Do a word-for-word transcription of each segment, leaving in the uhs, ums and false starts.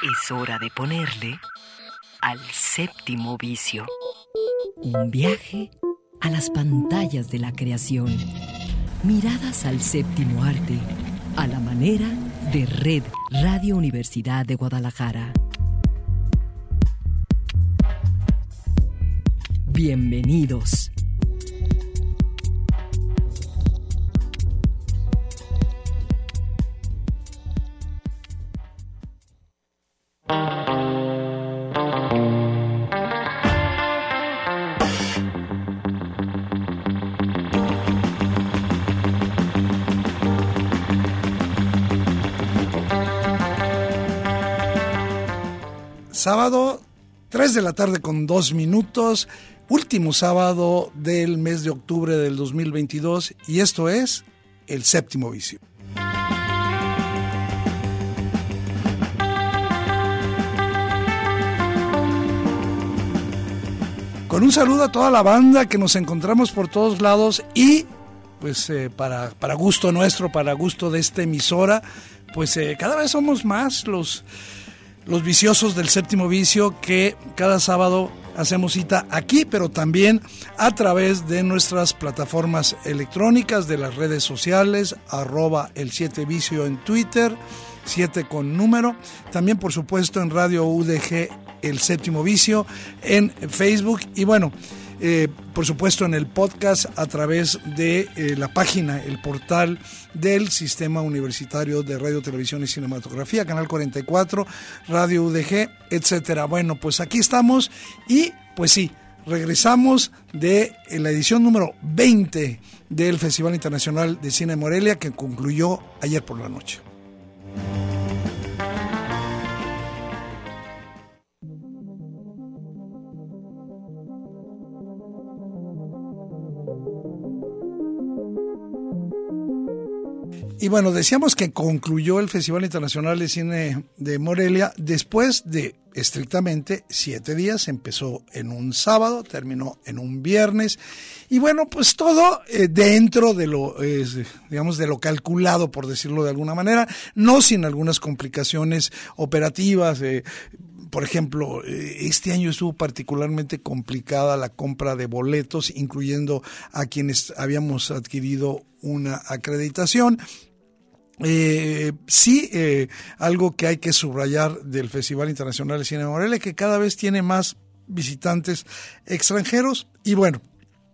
Es hora de ponerle al séptimo vicio. Un viaje a las pantallas de la creación. Miradas al séptimo arte, a la manera de Red Radio Universidad de Guadalajara. Bienvenidos. Sábado, tres de la tarde con dos minutos, último sábado del mes de octubre del dos mil veintidós, y esto es El Séptimo Vicio. Con un saludo a toda la banda que nos encontramos por todos lados y pues eh, para, para gusto nuestro, para gusto de esta emisora, pues eh, cada vez somos más los... Los viciosos del Séptimo Vicio, que cada sábado hacemos cita aquí, pero también a través de nuestras plataformas electrónicas, de las redes sociales, arroba el siete vicio en Twitter, siete con número, también por supuesto en Radio U D G El Séptimo Vicio, en Facebook y bueno, eh, por supuesto en el podcast a través de eh, la página, el portal del Sistema Universitario de Radio, Televisión y Cinematografía, Canal cuarenta y cuatro, Radio U D G, etcétera. Bueno, pues aquí estamos y pues sí, regresamos de la edición número veinte del Festival Internacional de Cine de Morelia, que concluyó ayer por la noche. Y bueno, decíamos que concluyó el Festival Internacional de Cine de Morelia después de estrictamente siete días. Empezó en un sábado, terminó en un viernes. Y bueno, pues todo eh, dentro de lo, eh, digamos, de lo calculado, por decirlo de alguna manera, no sin algunas complicaciones operativas. Eh, Por ejemplo, este año estuvo particularmente complicada la compra de boletos, incluyendo a quienes habíamos adquirido una acreditación. Eh, sí, eh, algo que hay que subrayar del Festival Internacional de Cine de Morelia, que cada vez tiene más visitantes extranjeros y bueno,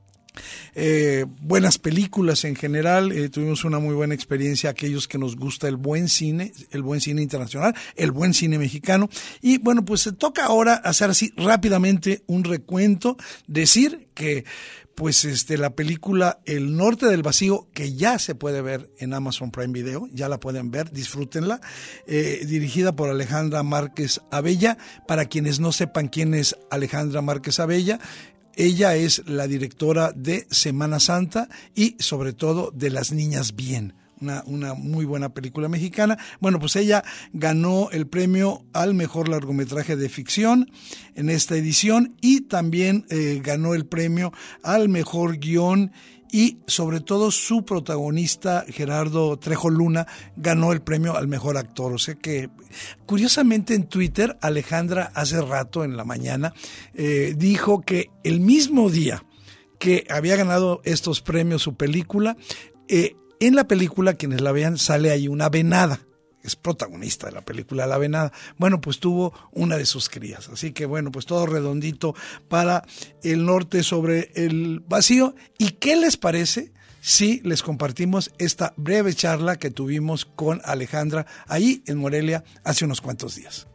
Eh, buenas películas en general, eh, tuvimos una muy buena experiencia aquellos que nos gusta el buen cine, el buen cine internacional, el buen cine mexicano y bueno, pues se toca ahora hacer así rápidamente un recuento, decir que pues este la película El Norte del Vacío, que ya se puede ver en Amazon Prime Video, ya la pueden ver, disfrútenla, eh, dirigida por Alejandra Márquez Abella. Para quienes no sepan quién es Alejandra Márquez Abella, ella es la directora de Semana Santa y sobre todo de Las Niñas Bien, una, una muy buena película mexicana. Bueno, pues ella ganó el premio al mejor largometraje de ficción en esta edición y también eh, ganó el premio al mejor guión. Y sobre todo su protagonista, Gerardo Trejo Luna, ganó el premio al mejor actor. O sea que, curiosamente en Twitter, Alejandra hace rato en la mañana eh, dijo que el mismo día que había ganado estos premios su película, eh, en la película, quienes la vean, sale ahí una venada. Es protagonista de la película La Venada. Bueno, pues tuvo una de sus crías. Así que bueno, pues todo redondito para El Norte sobre el Vacío. ¿Y qué les parece si les compartimos esta breve charla que tuvimos con Alejandra ahí en Morelia hace unos cuantos días?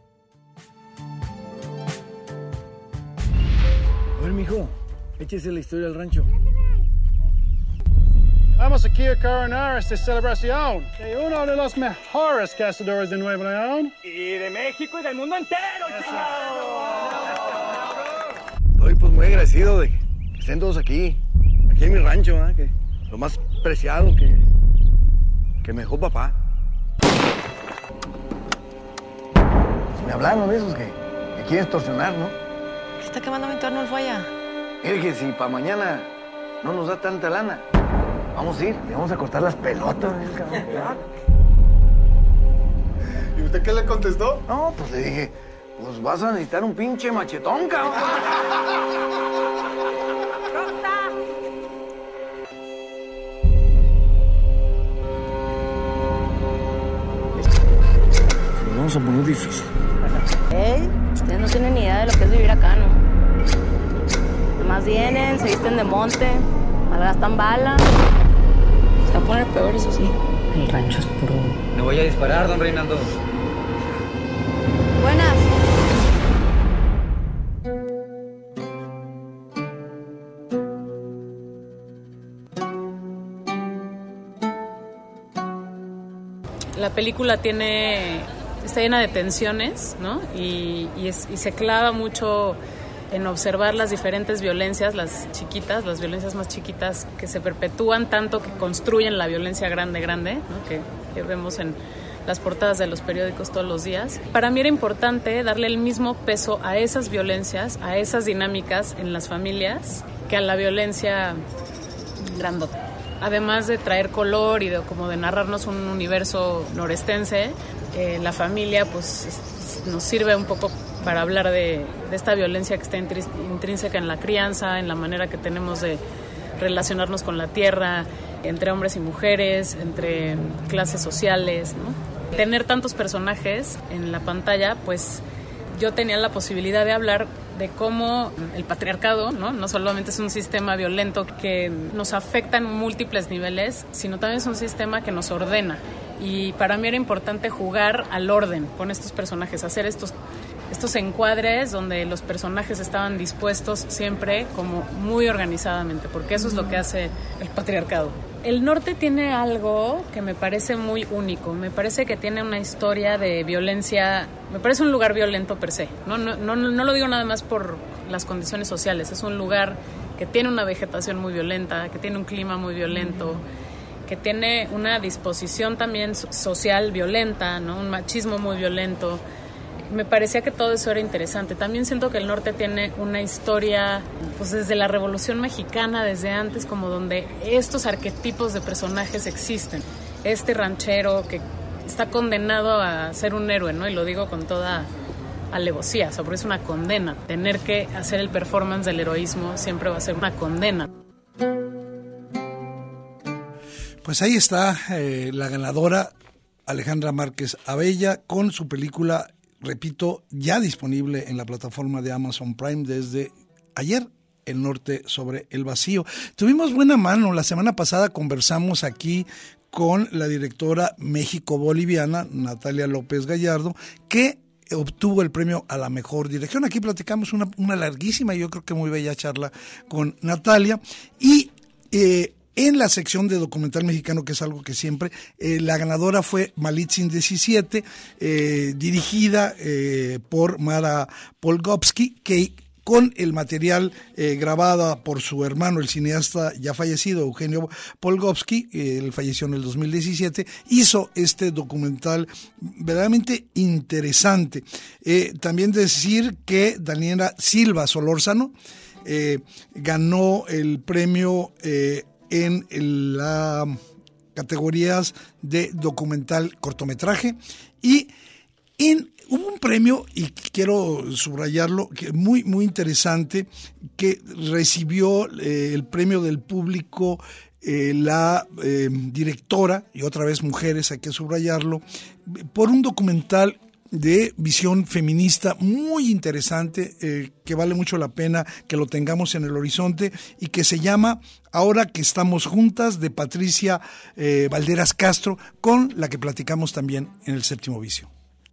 A ver, mijo, échese la historia del rancho. Vamos aquí a coronar esta celebración de uno de los mejores cazadores de Nuevo León. Y de México y del mundo entero, Estoy pues muy agradecido de que estén todos aquí, aquí en mi rancho, ¿eh? Que lo más preciado que, que me dejó papá. Pues me hablaron de esos que me quieren extorsionar, ¿no? Se está quemando mi entorno el falla. Mire que si para mañana no nos da tanta lana, vamos a ir y vamos a cortar las pelotas. ¿Y usted qué le contestó? contestó? No, pues le dije, pues vas a necesitar un pinche machetón, cabrón. Nos vamos a poner difícil. Ey, ustedes no tienen ni idea de lo que es vivir acá, ¿no? Además vienen, se visten de monte, malgastan bala. Se va a poner peor, eso sí. El rancho es puro. No voy a disparar, don Reinaldo. Buenas. La película tiene, está llena de tensiones, ¿no? Y, y, es, y se clava mucho en observar las diferentes violencias, las chiquitas, las violencias más chiquitas que se perpetúan tanto que construyen la violencia grande, grande, ¿no? que, que vemos en las portadas de los periódicos todos los días. Para mí era importante darle el mismo peso a esas violencias, a esas dinámicas en las familias, que a la violencia grandota. Además de traer color y de, como de narrarnos un universo norestense, eh, la familia pues es, nos sirve un poco para hablar de, de esta violencia que está intrínseca en la crianza, en la manera que tenemos de relacionarnos con la tierra, entre hombres y mujeres, entre clases sociales, ¿no? Tener tantos personajes en la pantalla, pues yo tenía la posibilidad de hablar de cómo el patriarcado, ¿no? No solamente es un sistema violento que nos afecta en múltiples niveles, sino también es un sistema que nos ordena. Y para mí era importante jugar al orden con estos personajes, hacer estos, estos encuadres donde los personajes estaban dispuestos siempre como muy organizadamente, porque eso es lo que hace el patriarcado. El norte tiene algo que me parece muy único, me parece que tiene una historia de violencia, me parece un lugar violento per se, no, no, no, no lo digo nada más por las condiciones sociales, es un lugar que tiene una vegetación muy violenta, que tiene un clima muy violento, que tiene una disposición también social violenta, ¿no? Un machismo muy violento. Me parecía que todo eso era interesante. También siento que el norte tiene una historia, pues desde la Revolución Mexicana, desde antes, como donde estos arquetipos de personajes existen. Este ranchero que está condenado a ser un héroe, ¿no? Y lo digo con toda alevosía, o sea, porque es una condena. Tener que hacer el performance del heroísmo siempre va a ser una condena. Pues ahí está eh, la ganadora Alejandra Márquez Abella con su película, repito, ya disponible en la plataforma de Amazon Prime desde ayer, El norte sobre el vacío. Tuvimos buena mano, la semana pasada conversamos aquí con la directora México-Boliviana, Natalia López Gallardo, que obtuvo el premio a la mejor dirección. Aquí platicamos una, una larguísima y yo creo que muy bella charla con Natalia. Y eh, en la sección de documental mexicano, que es algo que siempre, eh, la ganadora fue Malitzin diecisiete, eh, dirigida eh, por Mara Polgovsky, que con el material eh, grabado por su hermano, el cineasta ya fallecido, Eugenio Polgovsky, eh, él falleció en el dos mil diecisiete, hizo este documental verdaderamente interesante. Eh, también decir que Daniela Silva Solórzano eh, ganó el premio eh, en las categorías de documental cortometraje y en hubo un premio, y quiero subrayarlo, que muy, muy interesante, que recibió eh, el premio del público eh, la eh, directora, y otra vez mujeres, hay que subrayarlo, por un documental de visión feminista muy interesante, eh, que vale mucho la pena que lo tengamos en el horizonte, y que se llama Ahora que estamos juntas, de Patricia eh, Valderas Castro, con la que platicamos también en el Séptimo Vicio.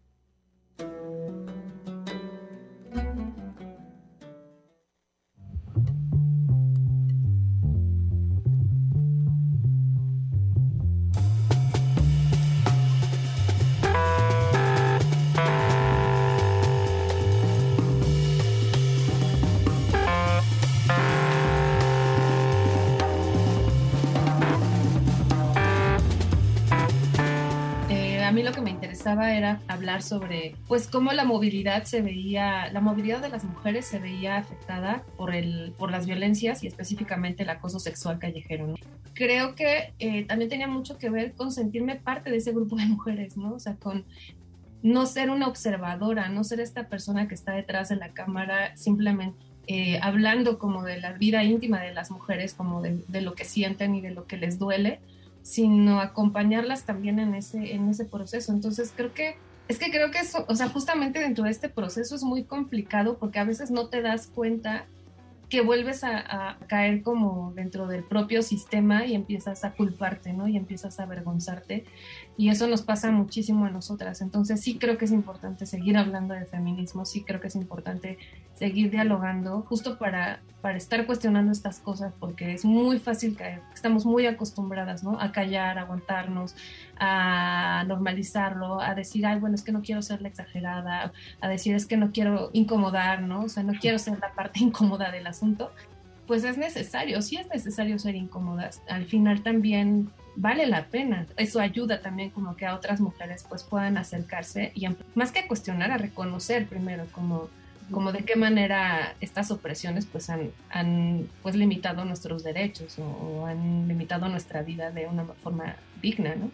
A mí lo que me interesaba era hablar sobre, pues, cómo la movilidad se veía, la movilidad de las mujeres se veía afectada por el, por las violencias y específicamente el acoso sexual callejero, ¿no? Creo que eh, también tenía mucho que ver con sentirme parte de ese grupo de mujeres, ¿no? O sea, con no ser una observadora, no ser esta persona que está detrás de la cámara simplemente eh, hablando como de la vida íntima de las mujeres, como de, de lo que sienten y de lo que les duele, sino acompañarlas también en ese, en ese proceso. Entonces creo que, es que creo que eso, o sea, justamente dentro de este proceso es muy complicado porque a veces no te das cuenta que vuelves a, a caer como dentro del propio sistema y empiezas a culparte, ¿no? Y empiezas a avergonzarte. Y eso nos pasa muchísimo a nosotras. Entonces sí creo que es importante seguir hablando de feminismo, sí creo que es importante seguir dialogando, justo para, para estar cuestionando estas cosas, porque es muy fácil caer. Estamos muy acostumbradas, ¿no? A callar, a aguantarnos, a normalizarlo, a decir, ay, bueno, es que no quiero ser la exagerada, a decir, es que no quiero incomodar, ¿no? O sea, no quiero ser la parte incómoda del asunto. Pues es necesario, sí es necesario ser incómodas. Al final también vale la pena. Eso ayuda también como que a otras mujeres pues puedan acercarse y más que cuestionar, a reconocer primero como, como de qué manera estas opresiones pues han, han pues limitado nuestros derechos o, o han limitado nuestra vida de una forma digna, ¿no?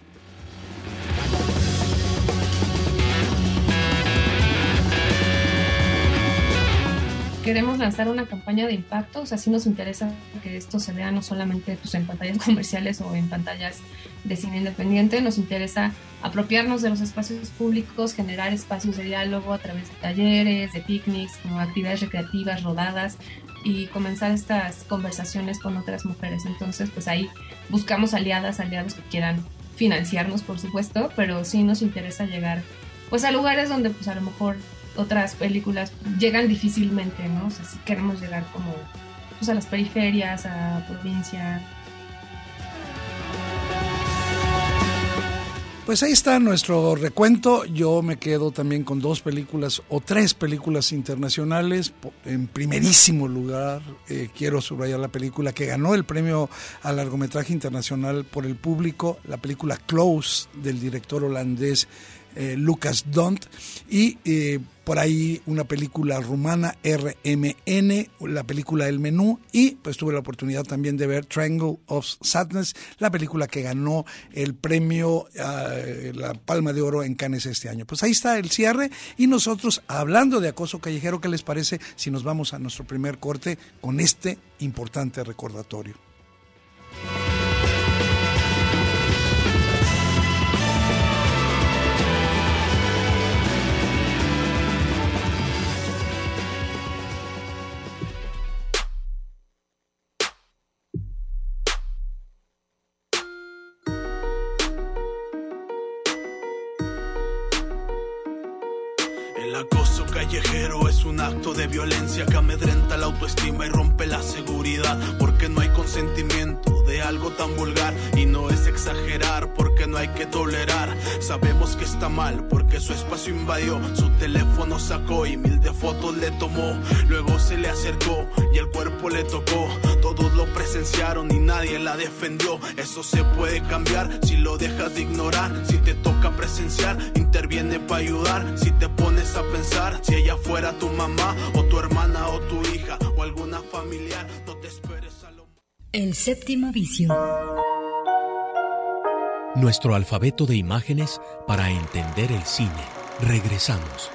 Queremos lanzar una campaña de impacto, o sea, sí nos interesa que esto se vea no solamente pues, en pantallas comerciales o en pantallas de cine independiente, nos interesa apropiarnos de los espacios públicos, generar espacios de diálogo a través de talleres, de picnics, como actividades recreativas, rodadas, y comenzar estas conversaciones con otras mujeres. Entonces, pues ahí buscamos aliadas, aliados que quieran financiarnos, por supuesto, pero sí nos interesa llegar pues a lugares donde pues a lo mejor otras películas llegan difícilmente, ¿no? O sea, si queremos llegar como pues, a las periferias, a provincia. Pues ahí está nuestro recuento. Yo me quedo también con dos películas o tres películas internacionales. En primerísimo lugar, eh, quiero subrayar la película que ganó el premio al largometraje internacional por el público, la película Close, del director holandés Eh, Lucas Dont, y eh, por ahí una película rumana, R M N, la película El Menú, y pues tuve la oportunidad también de ver Triangle of Sadness, la película que ganó el premio, uh, la Palma de Oro en Cannes este año. Pues ahí está el cierre, y nosotros hablando de acoso callejero, ¿qué les parece si nos vamos a nuestro primer corte con este importante recordatorio? El acoso callejero es un acto de violencia que amedrenta la autoestima y rompe la seguridad, porque no hay consentimiento de algo tan vulgar, y no es exagerar porque no hay que tolerar. Sabemos que está mal porque su espacio invadió, su teléfono sacó y mil de fotos le tomó, luego se le acercó y el cuerpo le tocó. Todos lo presenciaron y nadie la defendió. Eso se puede cambiar si lo dejas de ignorar. Si te toca presenciar, interviene para ayudar. Si te pones a pensar, si ella fuera tu mamá o tu hermana o tu hija o alguna familiar, no te esperes a lo... El séptimo vicio. Nuestro alfabeto de imágenes para entender el cine. Regresamos.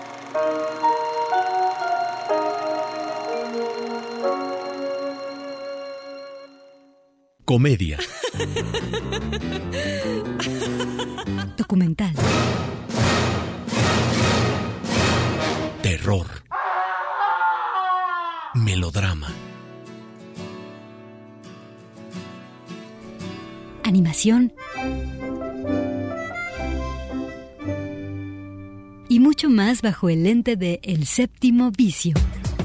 Comedia. Documental. Terror. Melodrama. Animación. Y mucho más bajo el lente de El séptimo vicio.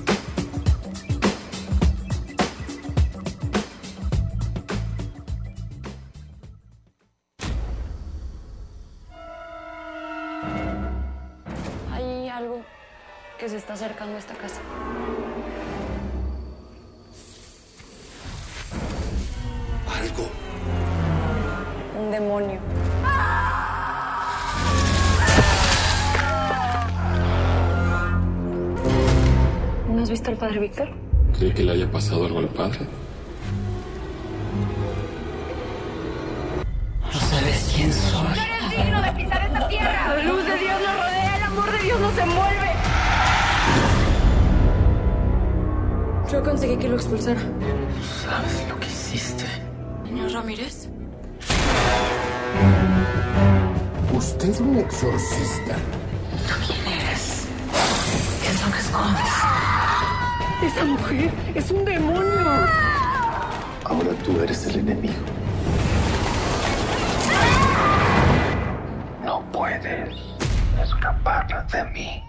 Hay algo que se está acercando a esta casa. Algo. Un demonio. ¿No has visto al padre Víctor? ¿Cree que le haya pasado algo al padre? No sabes quién soy. ¡No eres digno de pisar esta tierra! ¡La luz del Yo conseguí que lo expulsara. ¿Sabes lo que hiciste? Señor Ramírez. Usted es un exorcista. ¿Tú quién eres? ¿Qué es lo que escondes? Esa mujer es un demonio. Ahora tú eres el enemigo. No puedes escapar de mí.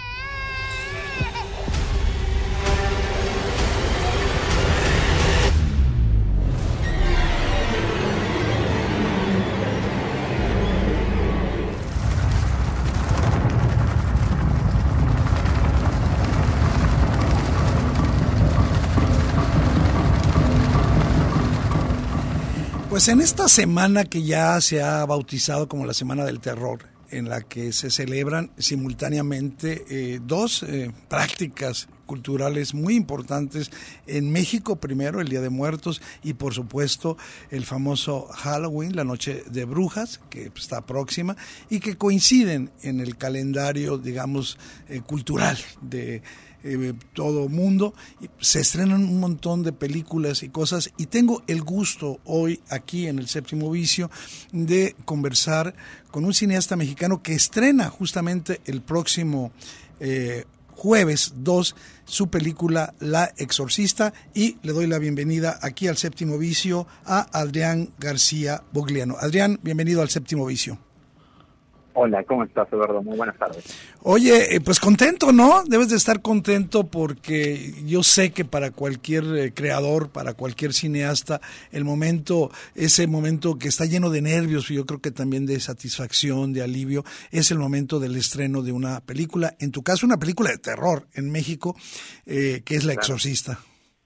Pues en esta semana que ya se ha bautizado como la Semana del Terror, en la que se celebran simultáneamente eh, dos eh, prácticas culturales muy importantes en México, primero el Día de Muertos y por supuesto el famoso Halloween, la Noche de Brujas, que está próxima y que coinciden en el calendario, digamos, eh, cultural de Eh, todo mundo. Se estrenan un montón de películas y cosas y tengo el gusto hoy aquí en el Séptimo Vicio de conversar con un cineasta mexicano que estrena justamente el próximo eh, jueves dos su película La Exorcista, y le doy la bienvenida aquí al Séptimo Vicio a Adrián García Bugliano. Adrián, bienvenido al Séptimo Vicio. Hola, ¿cómo estás, Eduardo? Muy buenas tardes. Oye, pues contento, ¿no? Debes de estar contento porque yo sé que para cualquier eh, creador, para cualquier cineasta, el momento, ese momento que está lleno de nervios y yo creo que también de satisfacción, de alivio, es el momento del estreno de una película, en tu caso una película de terror en México, eh, que es La Exorcista.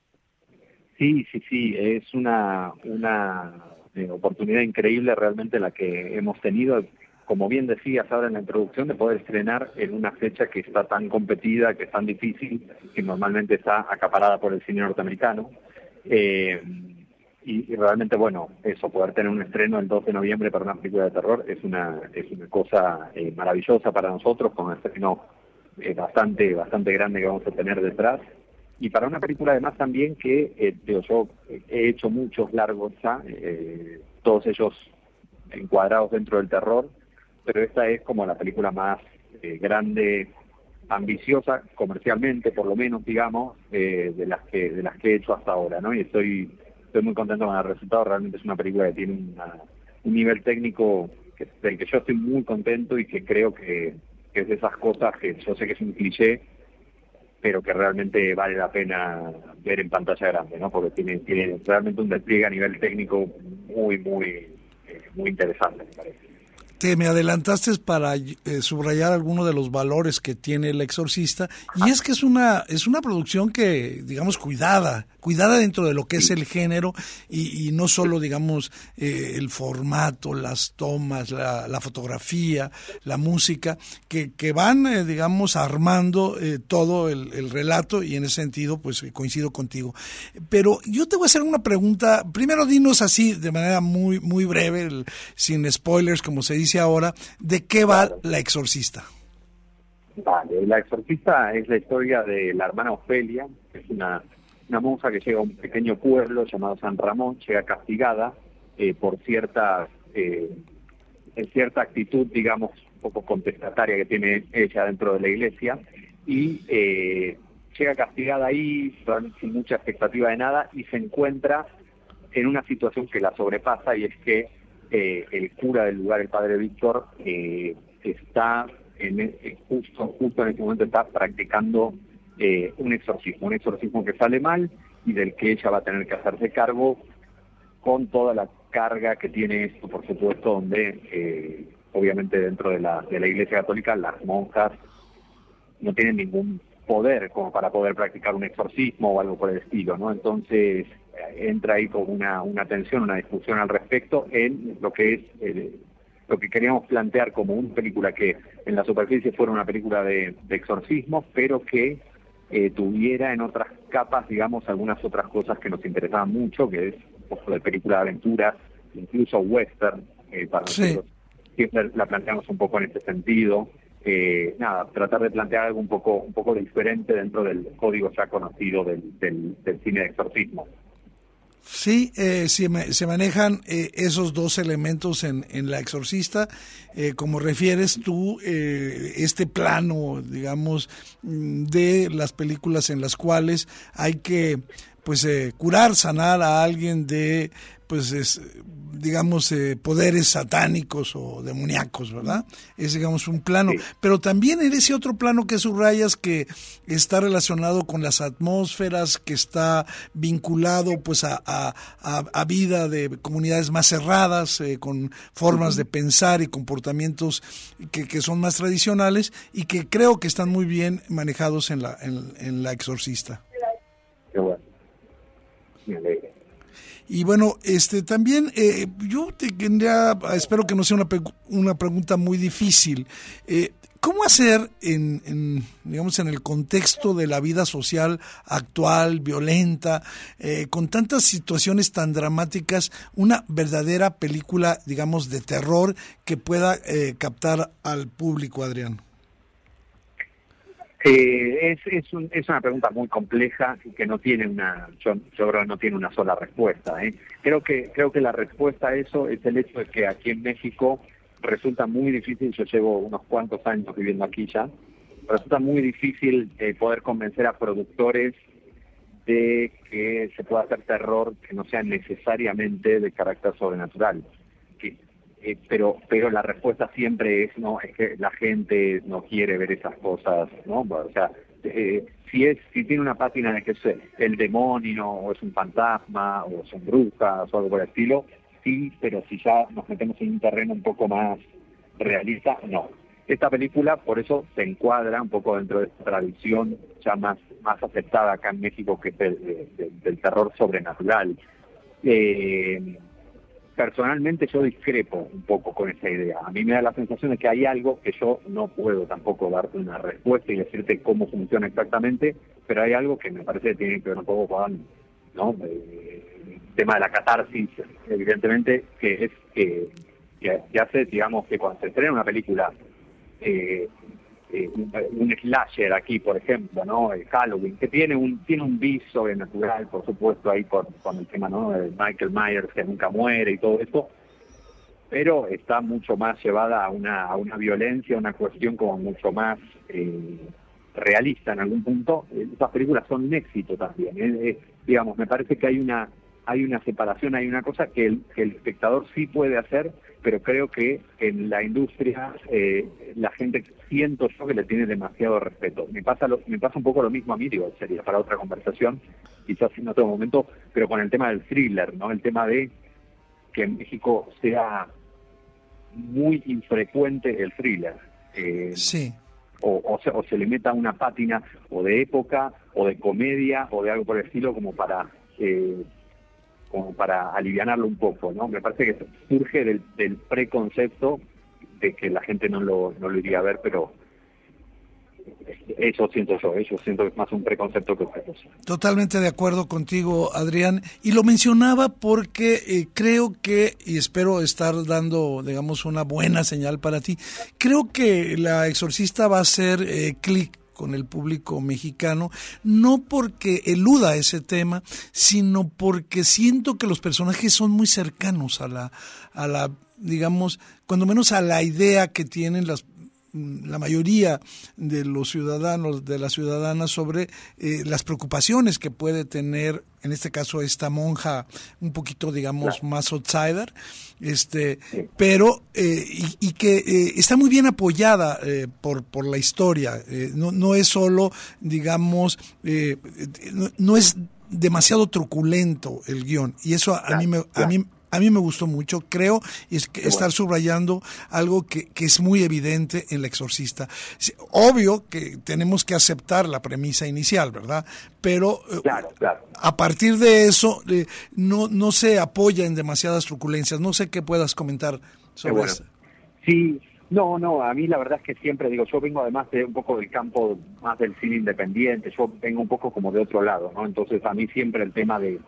Sí, sí, sí, es una, una eh, oportunidad increíble realmente la que hemos tenido. Como bien decías ahora en la introducción, de poder estrenar en una fecha que está tan competida, que es tan difícil, que normalmente está acaparada por el cine norteamericano. Eh, y, y realmente, bueno, eso, poder tener un estreno el dos de noviembre para una película de terror es una es una cosa eh, maravillosa para nosotros, con un estreno eh, bastante bastante grande que vamos a tener detrás. Y para una película además también que, eh, digo, yo he hecho muchos largos ya, eh, todos ellos encuadrados dentro del terror, pero esta es como la película más eh, grande, ambiciosa, comercialmente por lo menos, digamos, eh, de las que de las que he hecho hasta ahora, ¿no? Y estoy estoy muy contento con el resultado. Realmente es una película que tiene una, un nivel técnico que, del que yo estoy muy contento y que creo que, que es de esas cosas que yo sé que es un cliché, pero que realmente vale la pena ver en pantalla grande, ¿no? Porque tiene, tiene realmente un despliegue a nivel técnico muy, muy, eh, muy interesante, me parece. Te me adelantaste para eh, subrayar algunos de los valores que tiene El Exorcista, y es que es una es una producción que, digamos, cuidada, cuidada dentro de lo que es el género, y, y no solo, digamos, eh, el formato, las tomas, la, la fotografía, la música, que, que van, eh, digamos, armando eh, todo el, el relato, y en ese sentido, pues coincido contigo. Pero yo te voy a hacer una pregunta. Primero, dinos así, de manera muy, muy breve, el, sin spoilers, como se dice ahora, ¿de qué va La Exorcista? Vale, La Exorcista es la historia de la hermana Ofelia, que es una, una monja que llega a un pequeño pueblo llamado San Ramón, llega castigada eh, por cierta, eh, cierta actitud, digamos, un poco contestataria que tiene ella dentro de la iglesia, y eh, llega castigada ahí, sin mucha expectativa de nada, y se encuentra en una situación que la sobrepasa, y es que Eh, el cura del lugar, el padre Víctor, eh, está en eh, justo justo en este momento está practicando eh, un exorcismo, un exorcismo que sale mal y del que ella va a tener que hacerse cargo, con toda la carga que tiene esto, por supuesto, donde eh, obviamente dentro de la de la Iglesia Católica las monjas no tienen ningún poder como para poder practicar un exorcismo o algo por el estilo, ¿no? Entonces entra ahí como una, una tensión, una discusión al respecto en lo que es eh, lo que queríamos plantear como una película que en la superficie fuera una película de, de exorcismo, pero que eh, tuviera en otras capas, digamos, algunas otras cosas que nos interesaban mucho, que es un poco de película de aventuras, incluso western, eh, para sí. nosotros siempre la planteamos un poco en este sentido, eh, nada, tratar de plantear algo un poco un poco diferente dentro del código ya conocido del, del, del cine de exorcismo. Sí, eh, se, se manejan eh, esos dos elementos en, en La Exorcista, eh, como refieres tú, eh, este plano, digamos, de las películas en las cuales hay que, pues, eh, curar, sanar a alguien de, pues, es, digamos, eh, poderes satánicos o demoníacos, ¿verdad? Es, digamos, un plano. Sí. Pero también en ese otro plano que subrayas, que está relacionado con las atmósferas, que está vinculado, pues, a, a, a vida de comunidades más cerradas, eh, con formas uh-huh. de pensar y comportamientos que, que son más tradicionales y que creo que están muy bien manejados en la, en, en La Exorcista. Qué bueno. Me alegra. Y bueno, este también eh, yo te tendría, espero que no sea una, una pregunta muy difícil. Eh, ¿Cómo hacer en, en, digamos, en el contexto de la vida social actual, violenta, eh, con tantas situaciones tan dramáticas, una verdadera película, digamos, de terror que pueda eh, captar al público, Adrián? Eh, es es, un, es una pregunta muy compleja y que no tiene una yo, yo creo que no tiene una sola respuesta. ¿eh? Creo que creo que la respuesta a eso es el hecho de que aquí en México resulta muy difícil. Yo llevo unos cuantos años viviendo aquí ya. Resulta muy difícil eh, poder convencer a productores de que se pueda hacer terror que no sea necesariamente de carácter sobrenatural. Que, Eh, pero pero la respuesta siempre es no, es que la gente no quiere ver esas cosas, ¿no? O sea, eh, si es si tiene una pátina de que es el demonio o es un fantasma o son brujas o algo por el estilo, sí, pero si ya nos metemos en un terreno un poco más realista, no. Esta película por eso se encuadra un poco dentro de esta tradición ya más más aceptada acá en México, que es el, el, del terror sobrenatural. Eh, Personalmente yo discrepo un poco con esa idea. A mí me da la sensación de que hay algo que yo no puedo tampoco darte una respuesta y decirte cómo funciona exactamente, pero hay algo que me parece que tiene que ver un poco con, ¿no? el tema de la catarsis, evidentemente, que es que, que, que hace, digamos, que cuando se estrena una película, eh, eh, un, un slasher aquí, por ejemplo, ¿no? El Halloween, que tiene un tiene un bis sobrenatural, por supuesto, ahí por, con el tema, ¿no? De Michael Myers, que nunca muere y todo eso, pero está mucho más llevada a una a una violencia, una cuestión como mucho más eh, realista en algún punto. Esas películas son un éxito también, ¿eh? Eh, digamos, me parece que hay una hay una separación, hay una cosa que el, que el espectador sí puede hacer, pero creo que en la industria eh, la gente, siento yo, que le tiene demasiado respeto. Me pasa lo, me pasa un poco lo mismo a mí, digo, sería para otra conversación, quizás en otro momento, pero con el tema del thriller, ¿no? El tema de que en México sea muy infrecuente el thriller. Eh, sí. O, o, se, o se le meta una pátina o de época, o de comedia, o de algo por el estilo, como para... Eh, como para alivianarlo un poco, ¿no? Me parece que surge del, del preconcepto de que la gente no lo, no lo iría a ver, pero eso siento yo, eso siento que es más un preconcepto que otra cosa. Totalmente de acuerdo contigo, Adrián, y lo mencionaba porque eh, creo que, y espero estar dando, digamos, una buena señal para ti, creo que La Exorcista va a hacer eh, clic con el público mexicano, no porque eluda ese tema, sino porque siento que los personajes son muy cercanos a la, a la, digamos, cuando menos a la idea que tienen las la mayoría de los ciudadanos, de las ciudadanas, sobre eh, las preocupaciones que puede tener, en este caso, esta monja un poquito, digamos, claro, más outsider, este, sí, pero eh, y, y que eh, está muy bien apoyada eh, por por la historia. Eh, no no es solo, digamos, eh, no, no es demasiado truculento el guión, y eso a, claro, a mí me claro. a mí A mí me gustó mucho, creo, y es que estar subrayando algo que, que es muy evidente en La Exorcista. Obvio que tenemos que aceptar la premisa inicial, ¿verdad? Pero claro, claro, a partir de eso eh, no no se apoya en demasiadas truculencias. No sé qué puedas comentar sobre bueno. eso. Sí, no, no, a mí la verdad es que siempre digo, yo vengo además de un poco del campo más del cine independiente, yo vengo un poco como de otro lado, ¿no? Entonces a mí siempre el tema de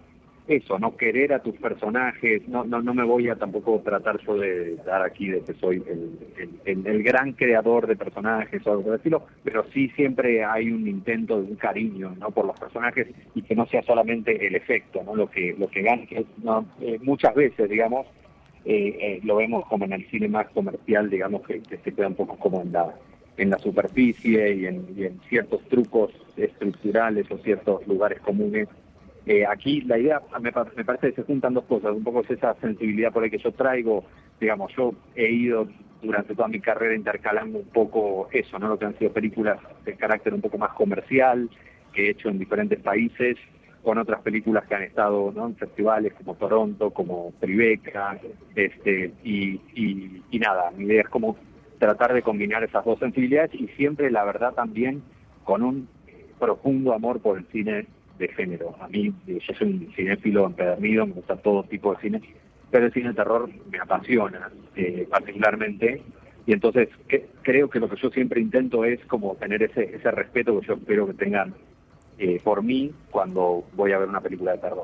eso, no querer a tus personajes, no no no me voy a tampoco tratar yo de dar aquí de que soy el, el, el, el gran creador de personajes o algo por el estilo, pero sí siempre hay un intento de un cariño, ¿no?, por los personajes, y que no sea solamente el efecto, ¿no?, lo que lo que gana, que no, eh, muchas veces, digamos, eh, eh, lo vemos como en el cine más comercial, digamos, que, que se queda un poco como en la en la superficie y en, y en ciertos trucos estructurales o ciertos lugares comunes. Eh, aquí la idea, me, me parece que se juntan dos cosas, un poco es esa sensibilidad por ahí que yo traigo, digamos, yo he ido durante toda mi carrera intercalando un poco eso, ¿no?, lo que han sido películas de carácter un poco más comercial, que he hecho en diferentes países, con otras películas que han estado, ¿no?, en festivales como Toronto, como Tribeca, este, y, y, y nada, mi idea es como tratar de combinar esas dos sensibilidades y siempre, la verdad, también con un profundo amor por el cine de género. A mí, yo soy un cinéfilo empedernido, me gusta todo tipo de cine, pero el cine de terror me apasiona eh, particularmente, y entonces que, creo que lo que yo siempre intento es como tener ese ese respeto que yo espero que tengan eh, por mí cuando voy a ver una película de terror.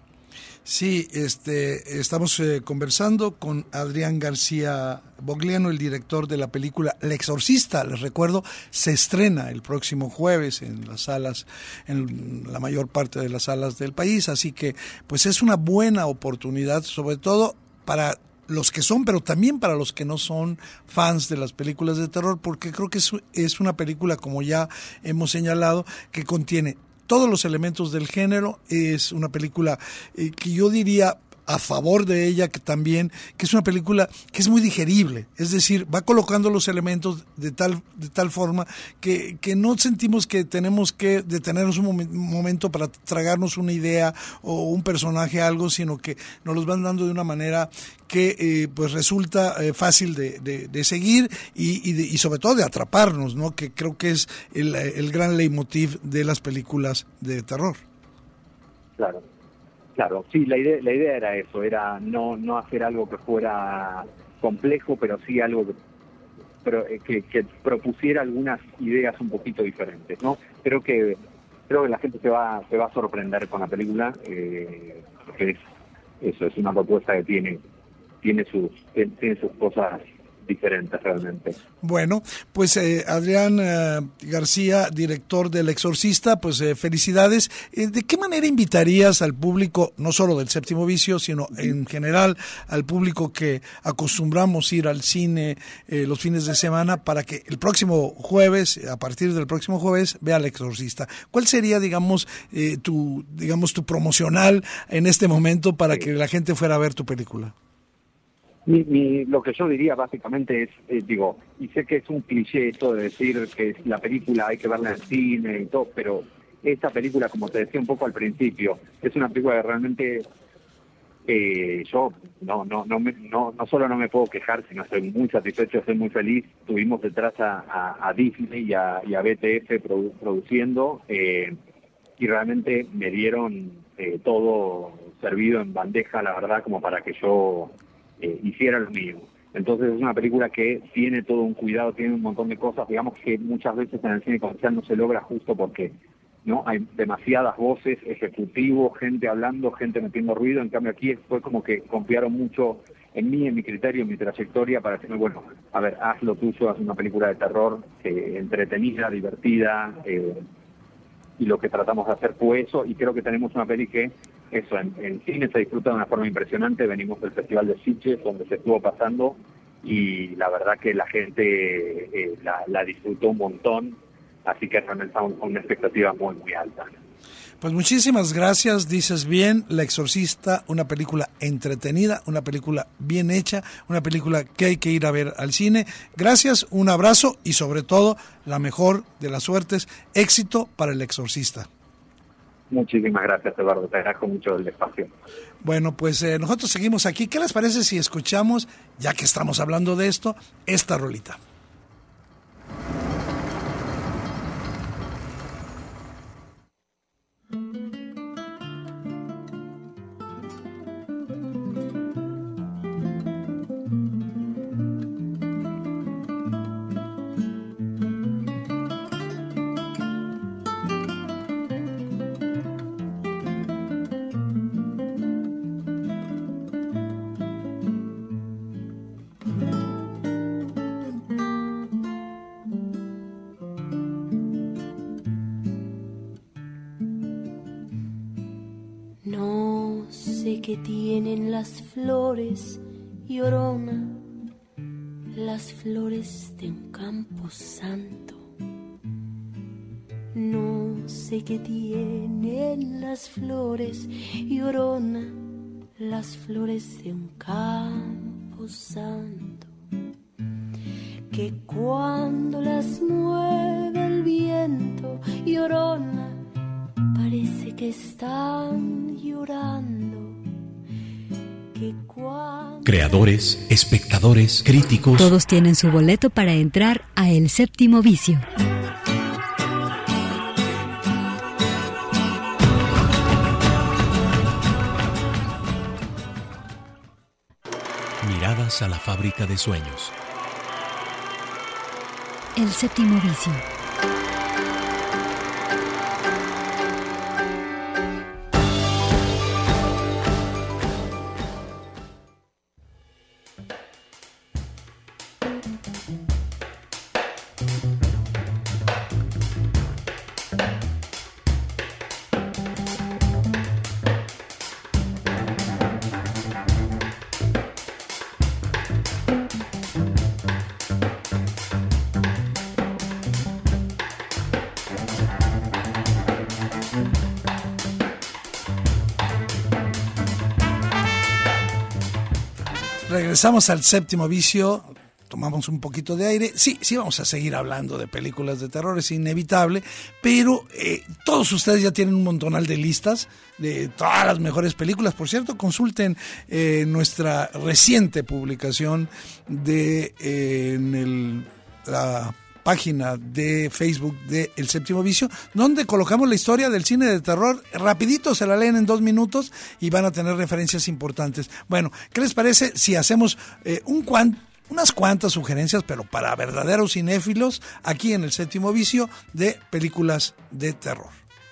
Sí, este, estamos eh, conversando con Adrián García Bogliano, el director de la película El Exorcista. Les recuerdo, se estrena el próximo jueves en las salas, en la mayor parte de las salas del país, así que pues es una buena oportunidad, sobre todo para los que son, pero también para los que no son fans de las películas de terror, porque creo que es, es una película, como ya hemos señalado, que contiene todos los elementos del género. Es una película eh, que yo diría a favor de ella, que también, que es una película que es muy digerible, es decir, va colocando los elementos de tal de tal forma que, que no sentimos que tenemos que detenernos un momen, momento para tragarnos una idea o un personaje, algo, sino que nos los van dando de una manera que eh, pues resulta eh, fácil de, de, de seguir y, y, de, y sobre todo de atraparnos, ¿no?, que creo que es el, el gran leitmotiv de las películas de terror. Claro. Claro, sí, la idea, la idea era eso, era no no hacer algo que fuera complejo, pero sí algo que, pero, que, que propusiera algunas ideas un poquito diferentes, ¿no? Creo que creo que la gente se va se va a sorprender con la película, eh, porque es eso, es una propuesta que tiene tiene sus tiene sus cosas diferentes realmente. Bueno, pues eh, Adrián eh, García, director del Exorcista, pues eh, felicidades. Eh, ¿De qué manera invitarías al público, no solo del Séptimo Vicio, sino en general al público que acostumbramos ir al cine eh, los fines de semana, para que el próximo jueves, a partir del próximo jueves, vea El Exorcista? ¿Cuál sería, digamos, eh, tu digamos tu promocional en este momento para sí. que la gente fuera a ver tu película? Mi, mi, lo que yo diría básicamente es, eh, digo, y sé que es un cliché esto de decir que la película hay que verla en cine y todo, pero esta película, como te decía un poco al principio, es una película que realmente eh, yo no no no, me, no no solo no me puedo quejar, sino estoy muy satisfecho, estoy muy feliz. Tuvimos detrás a, a, a Disney y a, y a B T F produ, produciendo eh, y realmente me dieron eh, todo servido en bandeja, la verdad, como para que yo Eh, hiciera lo mío. Entonces es una película que tiene todo un cuidado, tiene un montón de cosas, digamos, que muchas veces en el cine comercial no se logra, justo porque no hay demasiadas voces, ejecutivos, gente hablando, gente metiendo ruido. En cambio aquí fue como que confiaron mucho en mí, en mi criterio, en mi trayectoria, para decirme, bueno, a ver, haz lo tuyo, haz una película de terror eh, entretenida, divertida, eh, y lo que tratamos de hacer fue eso, y creo que tenemos una peli que eso, en, en cine se disfruta de una forma impresionante. Venimos del Festival de Sitges, donde se estuvo pasando, y la verdad que la gente eh, la, la disfrutó un montón, así que realmente estamos con una expectativa muy, muy alta. Pues muchísimas gracias, dices bien. La Exorcista, una película entretenida, una película bien hecha, una película que hay que ir a ver al cine. Gracias, un abrazo y sobre todo la mejor de las suertes, éxito para El Exorcista. Muchísimas gracias, Eduardo, te agradezco mucho el espacio. Bueno, pues eh, nosotros seguimos aquí. ¿Qué les parece si escuchamos, ya que estamos hablando de esto, esta rolita? sé qué tienen las flores, Llorona, las flores de un campo santo. No sé qué tienen las flores, Llorona, las flores de un campo santo, que cuando las mueve el viento, Llorona, parece que están llorando. Que cuando... Creadores, espectadores, críticos. Todos tienen su boleto para entrar a El Séptimo Vicio. Miradas a la fábrica de sueños. El Séptimo Vicio. Regresamos al Séptimo Vicio, tomamos un poquito de aire. Sí, sí vamos a seguir hablando de películas de terror, es inevitable, pero eh, todos ustedes ya tienen un montonal de listas de todas las mejores películas. Por cierto, consulten eh, nuestra reciente publicación de eh, en el, la página de Facebook de El Séptimo Vicio, donde colocamos la historia del cine de terror. Rapidito se la leen en dos minutos y van a tener referencias importantes. Bueno, ¿qué les parece si hacemos eh, un cuan, unas cuantas sugerencias, pero para verdaderos cinéfilos, aquí en El Séptimo Vicio, de películas de terror?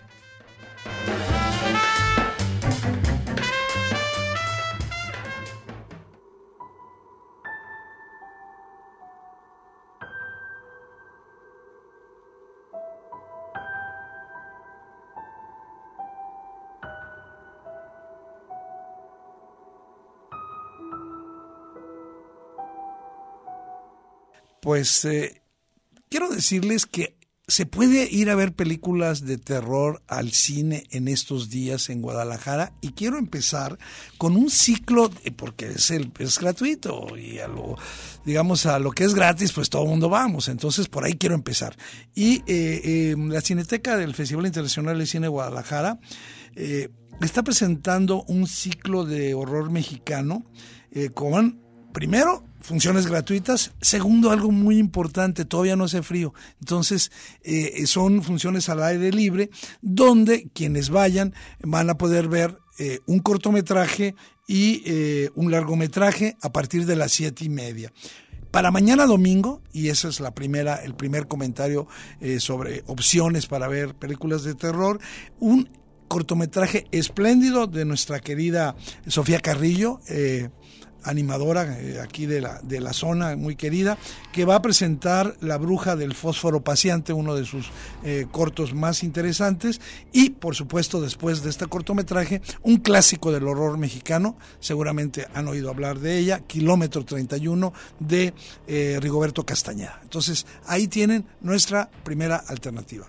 Pues eh, quiero decirles que se puede ir a ver películas de terror al cine en estos días en Guadalajara, y quiero empezar con un ciclo, porque es, el, es gratuito y a lo, digamos, a lo que es gratis, pues todo el mundo vamos, entonces por ahí quiero empezar. Y eh, eh, la Cineteca del Festival Internacional de Cine Guadalajara eh, está presentando un ciclo de horror mexicano eh, con, primero, funciones gratuitas. Segundo, algo muy importante, todavía no hace frío. Entonces, eh, son funciones al aire libre, donde quienes vayan van a poder ver eh, un cortometraje y eh, un largometraje a partir de las siete y media. Para mañana domingo, y ese es la primera, el primer comentario eh, sobre opciones para ver películas de terror, un cortometraje espléndido de nuestra querida Sofía Carrillo, eh, animadora eh, aquí de la, de la zona, muy querida, que va a presentar La Bruja del Fósforo Paseante, uno de sus eh, cortos más interesantes, y por supuesto después de este cortometraje, un clásico del horror mexicano, seguramente han oído hablar de ella, Kilómetro treinta y uno, de eh, Rigoberto Castañeda. Entonces ahí tienen nuestra primera alternativa.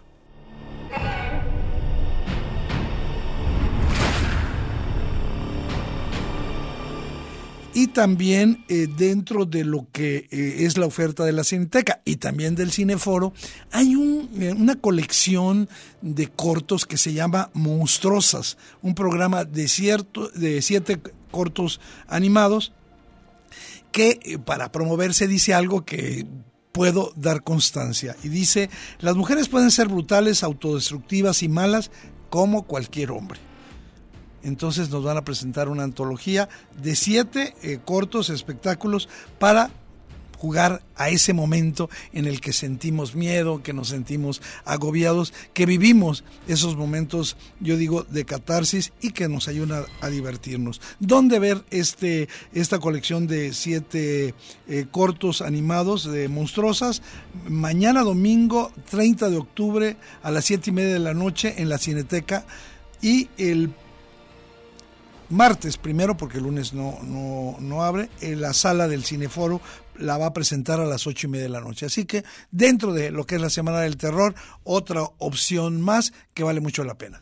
Y también eh, dentro de lo que eh, es la oferta de la Cineteca y también del Cineforo, hay un, eh, una colección de cortos que se llama Monstruosas, un programa de, cierto, de siete cortos animados que eh, para promoverse dice algo que puedo dar constancia. Y dice, las mujeres pueden ser brutales, autodestructivas y malas como cualquier hombre. Entonces nos van a presentar una antología de siete eh, cortos espectáculos para jugar a ese momento en el que sentimos miedo, que nos sentimos agobiados, que vivimos esos momentos, yo digo, de catarsis, y que nos ayuda a divertirnos. ¿Dónde ver este esta colección de siete eh, cortos animados de Monstruosas? Mañana domingo treinta de octubre a las siete y media de la noche en la Cineteca, y el martes primero, porque el lunes no, no, no abre, en la sala del Cineforo la va a presentar a las ocho y media de la noche. Así que dentro de lo que es la Semana del Terror, otra opción más que vale mucho la pena.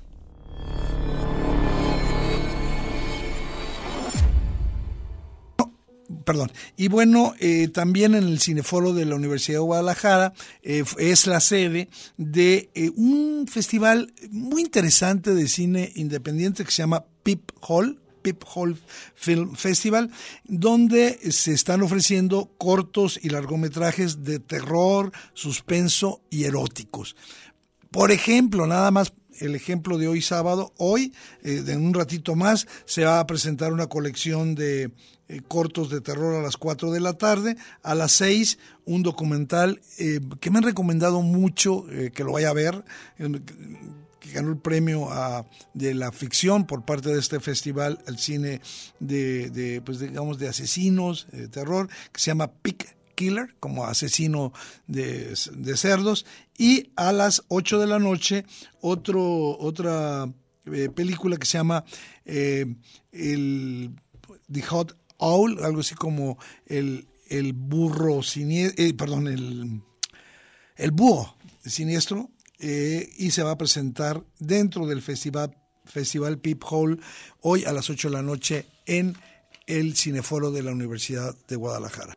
Perdón. Y bueno, eh, también en el Cineforo de la Universidad de Guadalajara eh, es la sede de eh, un festival muy interesante de cine independiente que se llama Peep Hall, Peep Hall Film Festival, donde se están ofreciendo cortos y largometrajes de terror, suspenso y eróticos. Por ejemplo, nada más el ejemplo de hoy sábado, hoy, eh, en un ratito más, se va a presentar una colección de eh, cortos de terror a las cuatro de la tarde. A las seis, un documental eh, que me han recomendado mucho eh, que lo vaya a ver, eh, que ganó el premio a, de la ficción por parte de este festival, el cine de, de pues digamos, de asesinos, de terror, que se llama Pig Killer, como asesino de, de cerdos. Y a las ocho de la noche, otro, otra eh, película que se llama eh, el The Hot Owl, algo así como el, el burro siniestro, eh, perdón, el, el búho siniestro, eh, y se va a presentar dentro del festival, festival Peep Hall hoy a las ocho de la noche en el Cineforo de la Universidad de Guadalajara.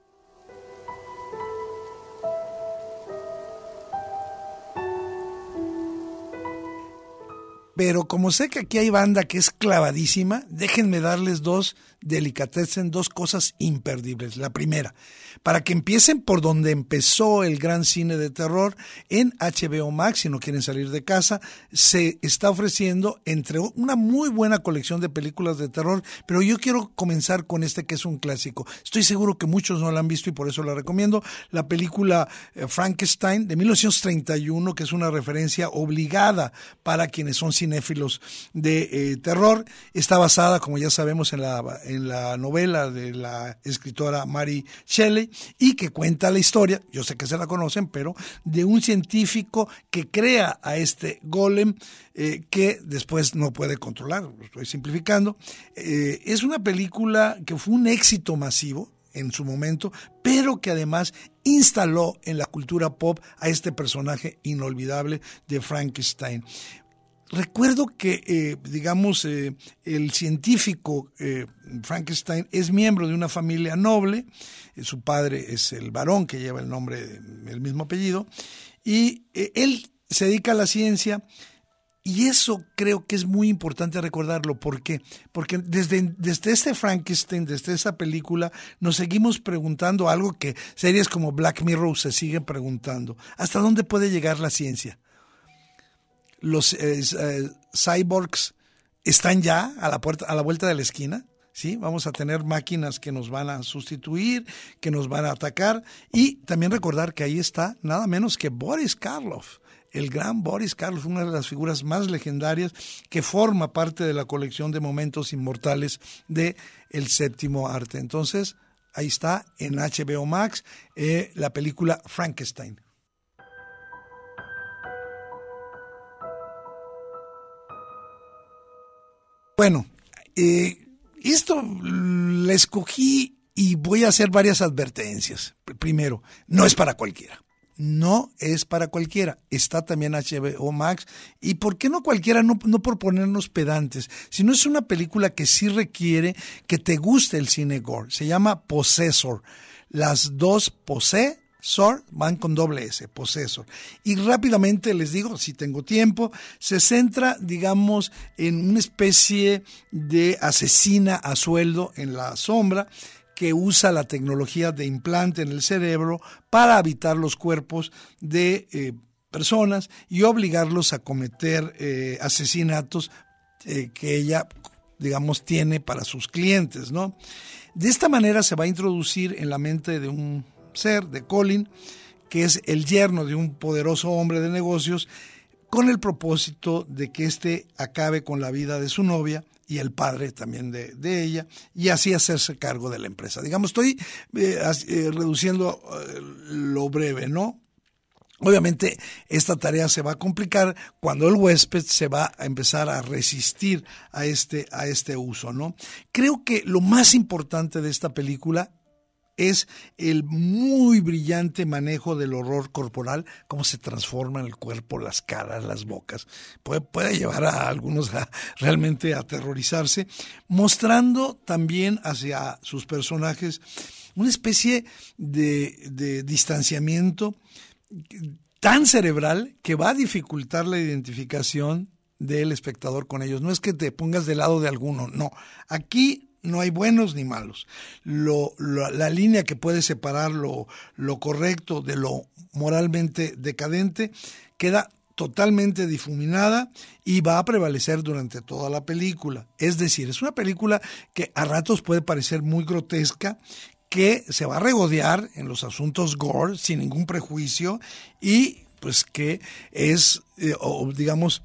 Pero como sé que aquí hay banda que es clavadísima, déjenme darles dos delicatessen, dos cosas imperdibles. La primera, para que empiecen por donde empezó el gran cine de terror, en H B O Max, si no quieren salir de casa, se está ofreciendo entre una muy buena colección de películas de terror, pero yo quiero comenzar con este que es un clásico. Estoy seguro que muchos no la han visto y por eso la recomiendo. La película eh, Frankenstein de mil novecientos treinta y uno, que es una referencia obligada para quienes son cinéfilos de eh, terror. Está basada, como ya sabemos, en la, en la novela de la escritora Mary Shelley, y que cuenta la historia, yo sé que se la conocen, pero de un científico que crea a este golem eh, que después no puede controlar. Lo estoy simplificando. Eh, es una película que fue un éxito masivo en su momento, pero que además instaló en la cultura pop a este personaje inolvidable de Frankenstein. Recuerdo que, eh, digamos, eh, el científico eh, Frankenstein es miembro de una familia noble, eh, su padre es el varón que lleva el nombre, el mismo apellido, y eh, él se dedica a la ciencia, y eso creo que es muy importante recordarlo. ¿Por qué? Porque desde, desde este Frankenstein, desde esa película, nos seguimos preguntando algo que series como Black Mirror se siguen preguntando. ¿Hasta dónde puede llegar la ciencia? Los eh, eh, cyborgs están ya a la puerta, a la vuelta de la esquina, ¿sí? Vamos a tener máquinas que nos van a sustituir, que nos van a atacar, y también recordar que ahí está nada menos que Boris Karloff, el gran Boris Karloff, una de las figuras más legendarias que forma parte de la colección de momentos inmortales de El Séptimo Arte. Entonces, ahí está en H B O Max eh, la película Frankenstein. Bueno, eh, esto la escogí y voy a hacer varias advertencias. Primero, no es para cualquiera. No es para cualquiera. Está también H B O Max. ¿Y por qué no cualquiera? No, no por ponernos pedantes, sino es una película que sí requiere que te guste el cine gore. Se llama Possessor. Las dos posee. Sor, van con doble S, Possessor. Y rápidamente les digo, si tengo tiempo, se centra, digamos, en una especie de asesina a sueldo en la sombra que usa la tecnología de implante en el cerebro para habitar los cuerpos de eh, personas y obligarlos a cometer eh, asesinatos eh, que ella, digamos, tiene para sus clientes, ¿no? De esta manera se va a introducir en la mente de un ser, de Colin, que es el yerno de un poderoso hombre de negocios, con el propósito de que éste acabe con la vida de su novia y el padre también de, de ella, y así hacerse cargo de la empresa. Digamos, estoy eh, eh, reduciendo eh, lo breve, ¿no? Obviamente esta tarea se va a complicar cuando el huésped se va a empezar a resistir a este, a este uso, ¿no? Creo que lo más importante de esta película es el muy brillante manejo del horror corporal, cómo se transforma en el cuerpo, las caras, las bocas. Puede, puede llevar a algunos a realmente a aterrorizarse, mostrando también hacia sus personajes una especie de, de distanciamiento tan cerebral que va a dificultar la identificación del espectador con ellos. No es que te pongas del lado de alguno, no. Aquí no hay buenos ni malos. Lo, lo, la línea que puede separar lo, lo correcto de lo moralmente decadente queda totalmente difuminada y va a prevalecer durante toda la película. Es decir, es una película que a ratos puede parecer muy grotesca, que se va a regodear en los asuntos gore sin ningún prejuicio y pues que es, eh, o digamos,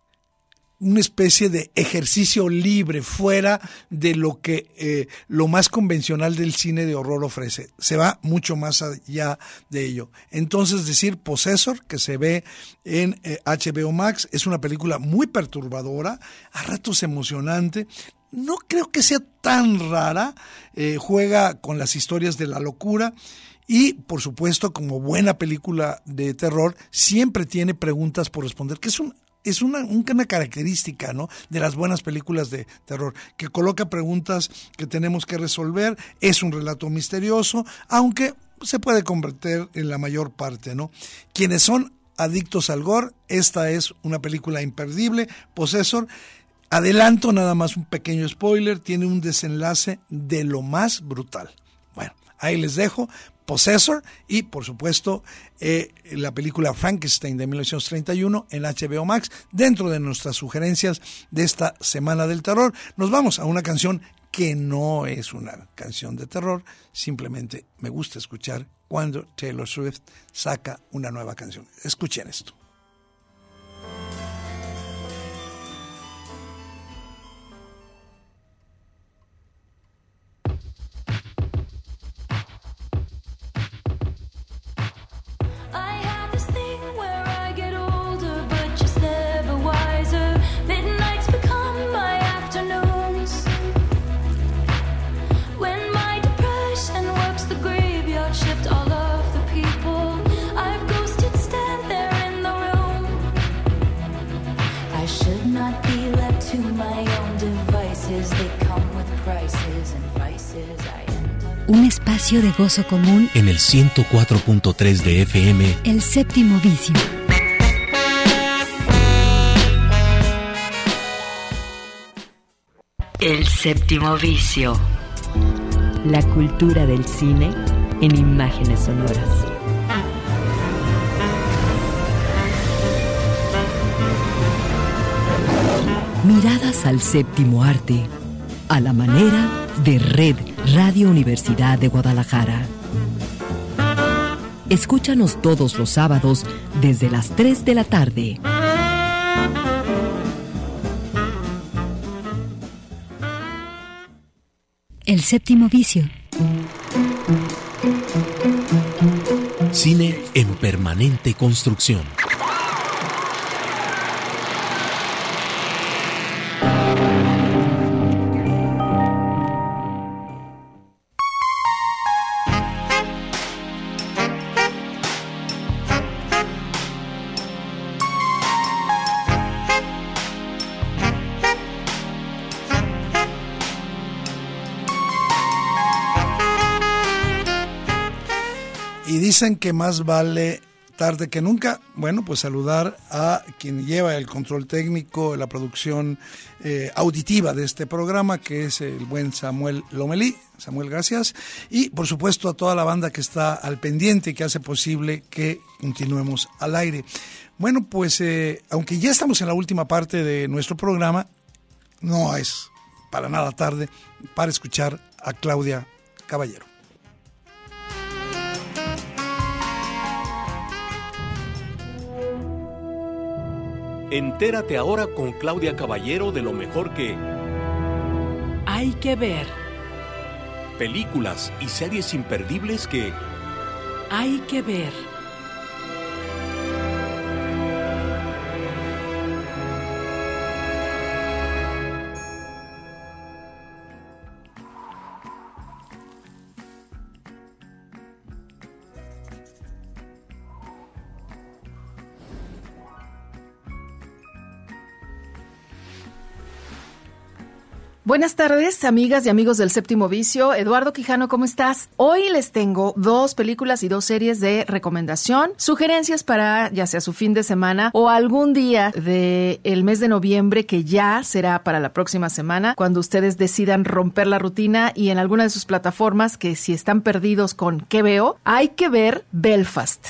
una especie de ejercicio libre fuera de lo que eh, lo más convencional del cine de horror ofrece. Se va mucho más allá de ello. Entonces, decir Possessor, que se ve en eh, H B O Max, es una película muy perturbadora, a ratos emocionante. No creo que sea tan rara, eh, juega con las historias de la locura y, por supuesto, como buena película de terror, siempre tiene preguntas por responder, que es un Es una, una característica, ¿no?, de las buenas películas de terror, que coloca preguntas que tenemos que resolver. Es un relato misterioso, aunque se puede convertir en la mayor parte, ¿no? Quienes son adictos al gore, esta es una película imperdible. Possessor, adelanto nada más un pequeño spoiler, tiene un desenlace de lo más brutal. Bueno, ahí les dejo Possessor y, por supuesto, eh, la película Frankenstein de mil novecientos treinta y uno en H B O Max, dentro de nuestras sugerencias de esta Semana del Terror. Nos vamos a una canción que no es una canción de terror, simplemente me gusta escuchar cuando Taylor Swift saca una nueva canción. Escuchen esto. Un espacio de gozo común en el ciento cuatro punto tres de F M. El Séptimo Vicio. El Séptimo Vicio. La cultura del cine en imágenes sonoras. Miradas al séptimo arte, a la manera de Red Radio Universidad de Guadalajara. Escúchanos todos los sábados desde las tres de la tarde. El Séptimo Vicio. Cine en permanente construcción. Dicen que más vale tarde que nunca. Bueno, pues saludar a quien lleva el control técnico, la producción eh, auditiva de este programa, que es el buen Samuel Lomelí. Samuel, gracias. Y por supuesto a toda la banda que está al pendiente y que hace posible que continuemos al aire. Bueno, pues eh, aunque ya estamos en la última parte de nuestro programa, no es para nada tarde para escuchar a Claudia Caballero. Entérate ahora con Claudia Caballero de lo mejor que hay que ver. Películas y series imperdibles que hay que ver. Buenas tardes, amigas y amigos del Séptimo Vicio. Eduardo Quijano, ¿cómo estás? Hoy les tengo dos películas y dos series de recomendación, sugerencias para ya sea su fin de semana o algún día del mes de noviembre, que ya será para la próxima semana, cuando ustedes decidan romper la rutina y en alguna de sus plataformas, que si están perdidos con ¿qué veo?, hay que ver Belfast.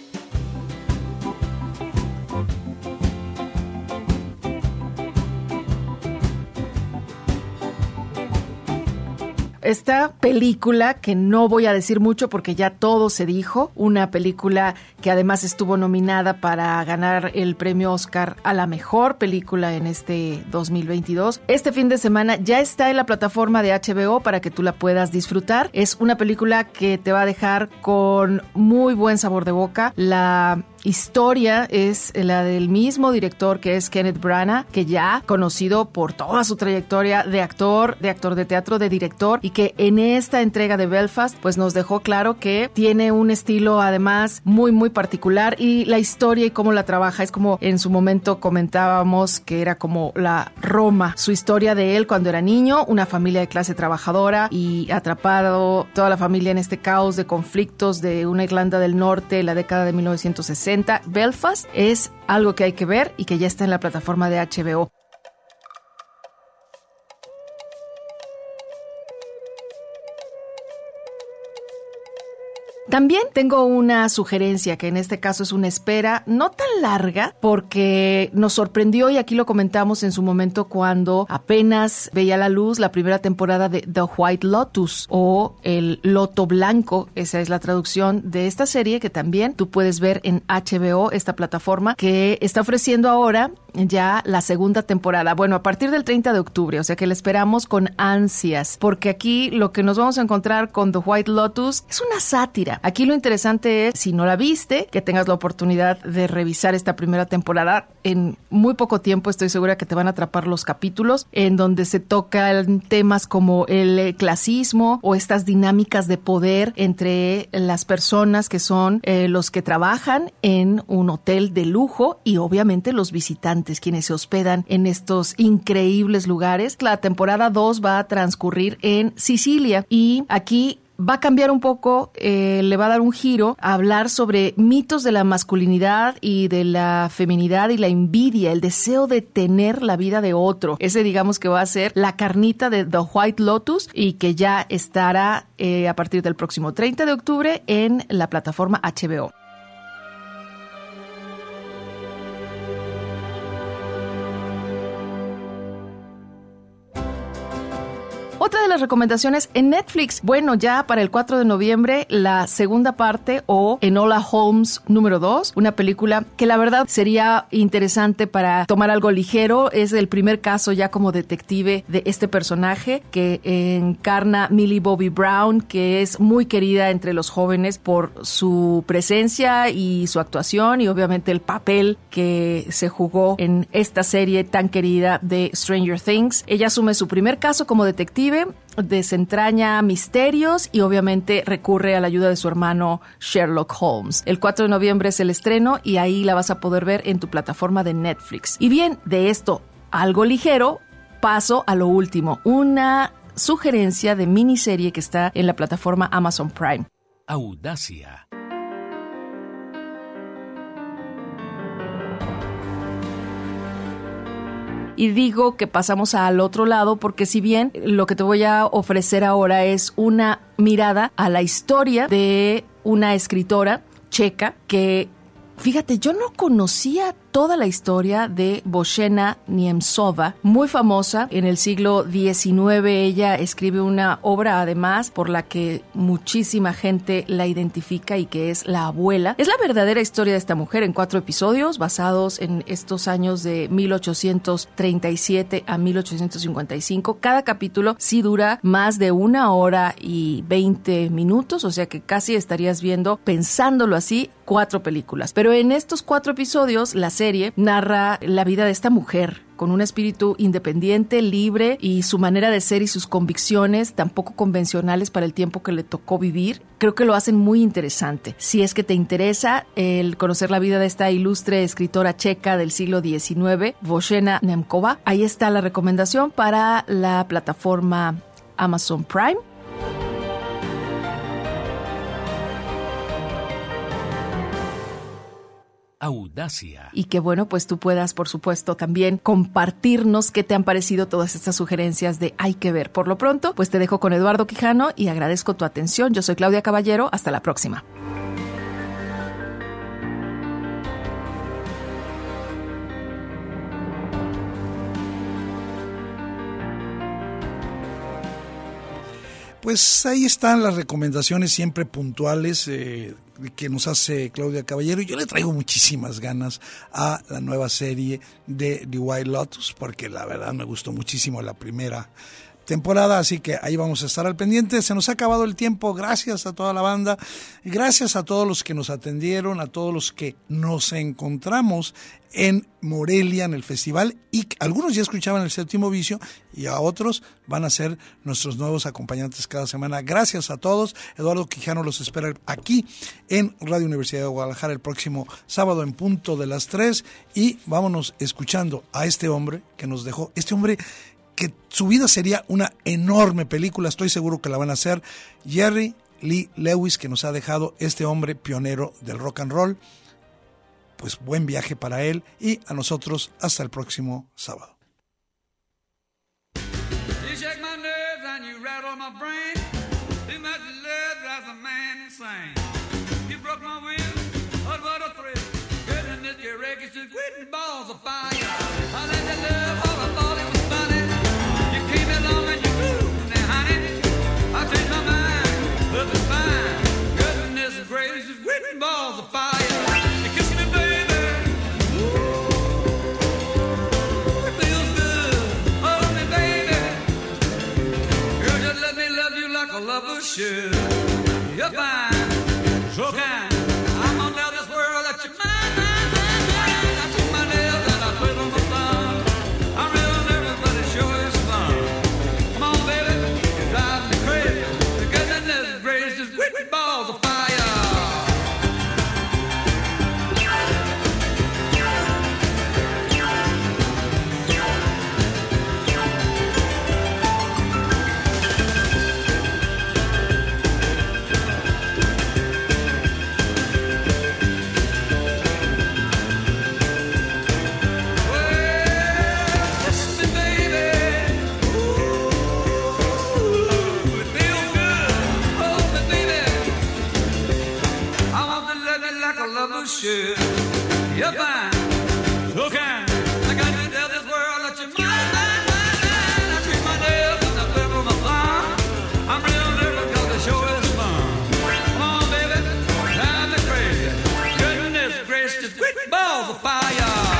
Esta película, que no voy a decir mucho porque ya todo se dijo, una película que además estuvo nominada para ganar el premio Oscar a la mejor película en este dos mil veintidós. Este fin de semana ya está en la plataforma de H B O para que tú la puedas disfrutar. Es una película que te va a dejar con muy buen sabor de boca. La historia es la del mismo director, que es Kenneth Branagh, que ya conocido por toda su trayectoria de actor, de actor de teatro, de director, y que en esta entrega de Belfast pues nos dejó claro que tiene un estilo además muy muy particular, y la historia y cómo la trabaja es como en su momento comentábamos que era como la Roma, su historia de él cuando era niño, una familia de clase trabajadora y atrapado toda la familia en este caos de conflictos de una Irlanda del Norte en la década de mil novecientos sesenta. Belfast es algo que hay que ver y que ya está en la plataforma de H B O. También tengo una sugerencia, que en este caso es una espera no tan larga, porque nos sorprendió, y aquí lo comentamos en su momento cuando apenas veía la luz la primera temporada de The White Lotus, o El Loto Blanco. Esa es la traducción de esta serie, que también tú puedes ver en H B O, esta plataforma que está ofreciendo ahora ya la segunda temporada. Bueno, a partir del treinta de octubre, o sea que la esperamos con ansias, porque aquí lo que nos vamos a encontrar con The White Lotus es una sátira. Aquí lo interesante es, si no la viste, que tengas la oportunidad de revisar esta primera temporada. En muy poco tiempo estoy segura que te van a atrapar los capítulos, en donde se tocan temas como el clasismo o estas dinámicas de poder entre las personas que son eh, los que trabajan en un hotel de lujo, y obviamente los visitantes, quienes se hospedan en estos increíbles lugares. La temporada dos va a transcurrir en Sicilia, y aquí va a cambiar un poco, eh, le va a dar un giro a hablar sobre mitos de la masculinidad y de la feminidad y la envidia, el deseo de tener la vida de otro. Ese, digamos, que va a ser la carnita de The White Lotus, y que ya estará eh, a partir del próximo treinta de octubre en la plataforma H B O. Otra de las recomendaciones en Netflix, bueno, ya para el cuatro de noviembre, la segunda parte, o Enola Holmes número dos, una película que la verdad sería interesante para tomar algo ligero. Es el primer caso ya como detective de este personaje que encarna Millie Bobby Brown, que es muy querida entre los jóvenes por su presencia y su actuación, y obviamente el papel que se jugó en esta serie tan querida de Stranger Things. Ella asume su primer caso como detective, desentraña misterios y obviamente recurre a la ayuda de su hermano Sherlock Holmes. El cuatro de noviembre es el estreno, y ahí la vas a poder ver en tu plataforma de Netflix. Y bien, de esto algo ligero, paso a lo último, una sugerencia de miniserie que está en la plataforma Amazon Prime. Audacia. Y digo que pasamos al otro lado porque, si bien lo que te voy a ofrecer ahora es una mirada a la historia de una escritora checa que, fíjate, yo no conocía toda la historia de Božena Němcová, muy famosa en el siglo diecinueve. Ella escribe una obra además por la que muchísima gente la identifica, y que es La abuela. Es la verdadera historia de esta mujer en cuatro episodios basados en estos años de mil ochocientos treinta y siete a mil ochocientos cincuenta y cinco. Cada capítulo sí dura más de una hora y veinte minutos, o sea que casi estarías viendo, pensándolo así, cuatro películas. Pero Pero en estos cuatro episodios, la serie narra la vida de esta mujer con un espíritu independiente, libre, y su manera de ser y sus convicciones tampoco convencionales para el tiempo que le tocó vivir. Creo que lo hacen muy interesante. Si es que te interesa el conocer la vida de esta ilustre escritora checa del siglo diecinueve, Božena Němcová, ahí está la recomendación para la plataforma Amazon Prime. Audacia. Y que bueno, pues tú puedas, por supuesto, también compartirnos qué te han parecido todas estas sugerencias de Hay que ver. Por lo pronto, pues te dejo con Eduardo Quijano y agradezco tu atención. Yo soy Claudia Caballero. Hasta la próxima. Pues ahí están las recomendaciones siempre puntuales eh, que nos hace Claudia Caballero. Yo le traigo muchísimas ganas a la nueva serie de The White Lotus, porque la verdad me gustó muchísimo la primera temporada, así que ahí vamos a estar al pendiente. Se nos ha acabado el tiempo, gracias a toda la banda, gracias a todos los que nos atendieron, a todos los que nos encontramos en Morelia en el festival, y algunos ya escuchaban El Séptimo Vicio y a otros van a ser nuestros nuevos acompañantes cada semana. Gracias a todos. Eduardo Quijano los espera aquí en Radio Universidad de Guadalajara el próximo sábado en punto de las tres, y vámonos escuchando a este hombre que nos dejó, este hombre que su vida sería una enorme película, estoy seguro que la van a hacer, Jerry Lee Lewis, que nos ha dejado este hombre pionero del rock and roll. Pues buen viaje para él y a nosotros hasta el próximo sábado. Balls of fire. Lover should. You're fine, so kind. I'm gonna tell this world that you're mine, mine, mine, mine. I took my nails and I twist on my thumb. I'm real nervous, but it sure is fun. Come on, baby, you drive me crazy. The goodness gracious, with balls of fire. Should. You're fine, so kind. I got to tell this world that you're mine, mine, mine, mine. I treat my nails and I flip on my thumb. I'm real nervous cause the show is fun. Come on, baby, drive me crazy. Goodness gracious, quick balls of fire.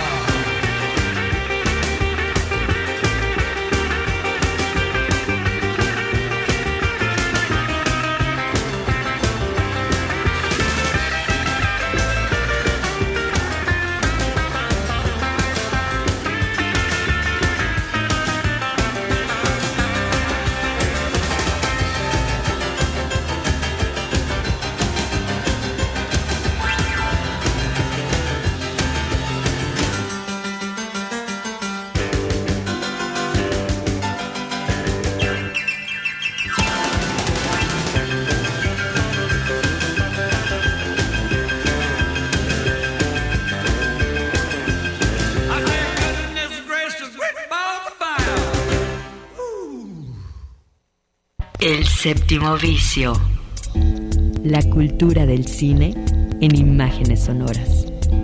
El Séptimo Vicio. La cultura del cine en imágenes sonoras.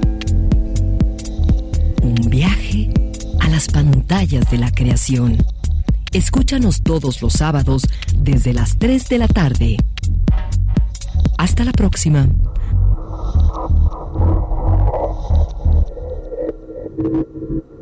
Un viaje a las pantallas de la creación. Escúchanos todos los sábados desde las tres de la tarde. Hasta la próxima. Thank you.